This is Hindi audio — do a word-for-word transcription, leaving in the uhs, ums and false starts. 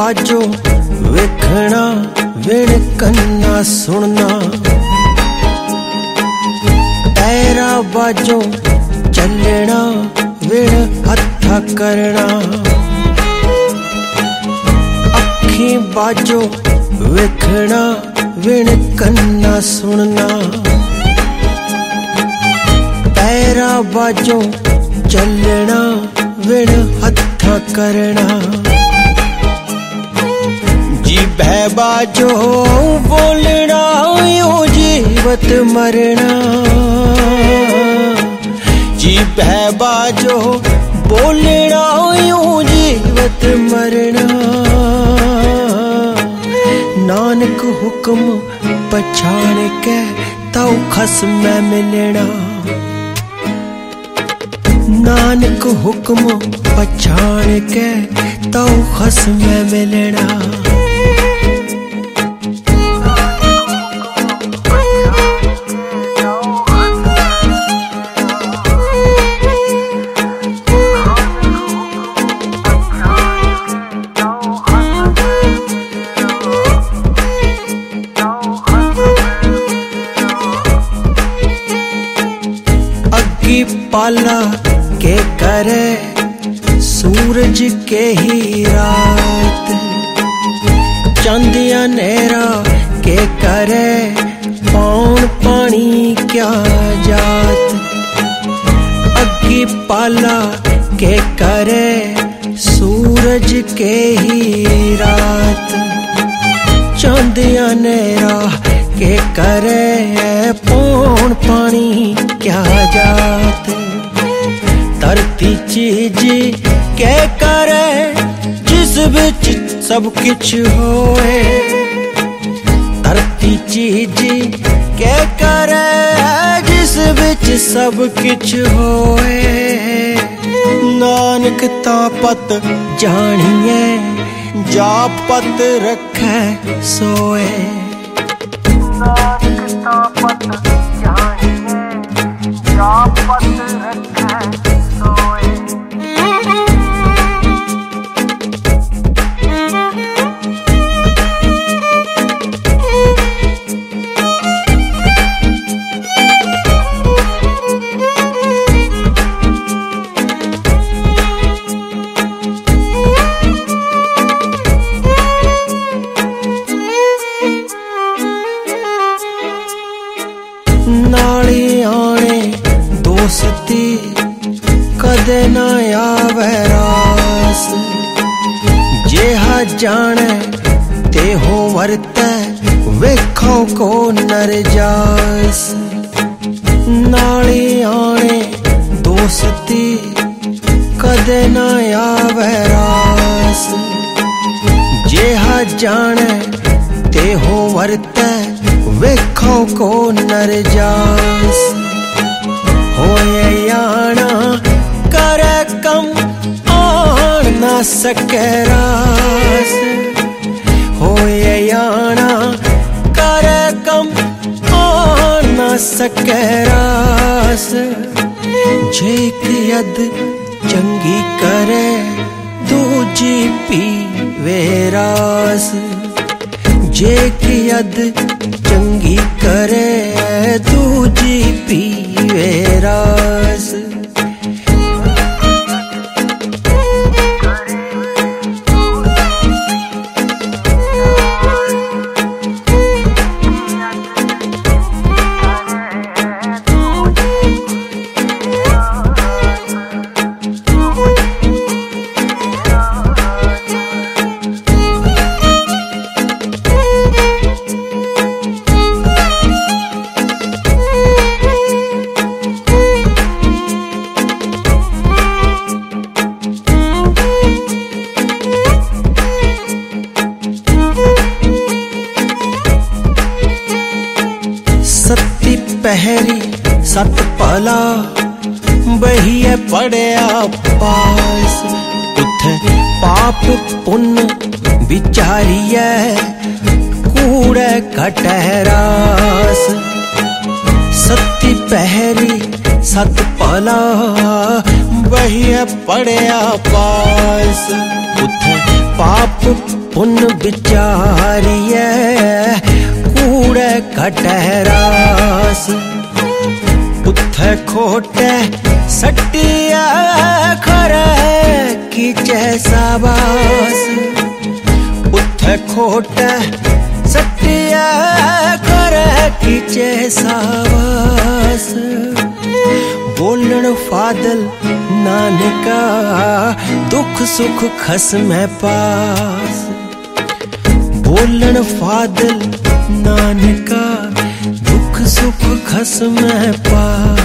बाजो वेखना विण कन्ना सुनना, पैरा बाजो चलना विण हथा करना, अखी बाजो वेखना विण कन्ना सुनना, पैरा बाजो चलना विण हथा करना, जीभे बाजो बोलना यो जीवत मरना, जीभे बाजो बोलना यो जीवत मरना, नानक हुक्म पछाण के तौ खस्मै मिलना, नानक हुक्म पछाण के तौ खस्मै मिलना। पाला के करे सूरज के ही रात, चंदिया नेरा के करे पौन पानी क्या जात, अग्गी पाला के करे सूरज के ही रात, चंदिया नेरा के करे पौन पानी क्या जात, धरती चीज के करे जिस बिच सब किछ होए, धरती चीज के करे जिस बिच सब किछ होए, नानक तापत जानिए जापत रखे सोए, नानक तापत जानिए जापत रखे सोए। नाली आने दोस्ती कदे ना आवे रास, जेहा जाने ते हो वरते वेखो को नर जास, नाली आने दोस्ती कदे ना आवे रास, जेहा जाने ते हो वरते वेखो को नर जास, होए याना करे कम आन ना सके रास, होए याना करे कम आन ना सके रास, जे यद चंगी करे दूजी पीवे रास, जे यद चंगी करे दूजी पीवे रास, पहरी सत पला बहिए पड़िया पास, उथे पाप पुण्य विचारिए कूड़े कटहरास, सती पहरी सत पला बहिए पड़िया पास, उथे पाप पुन विचारिए कूड़े कटहरास उथे खोटे सटिया खरे की जैसाबास उथे खोटे सटिया खरे की जैसाबास बोलन फादल नानका दुख सुख खसमै पास बोलन फादल नानका दुख सुख खसमै पास।